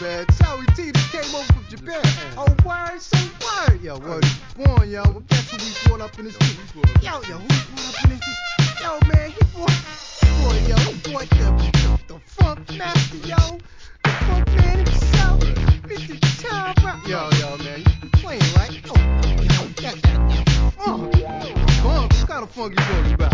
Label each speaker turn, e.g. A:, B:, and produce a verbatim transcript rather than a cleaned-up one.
A: man. Joey T just came over from Japan. Oh, word, say word. Yo, word is born, yo. Well, guess who we brought up in this beat? Yo, yo, who we brought up in this beat? Yo, man, he brought, boy, yo, he brought the, the, the funk master, yo. The funk man himself. Mister Tom Brown. Yo, yo, man, you playing, right? Oh, yo, that, that, that funk. Funk? What kind of funk you talking about?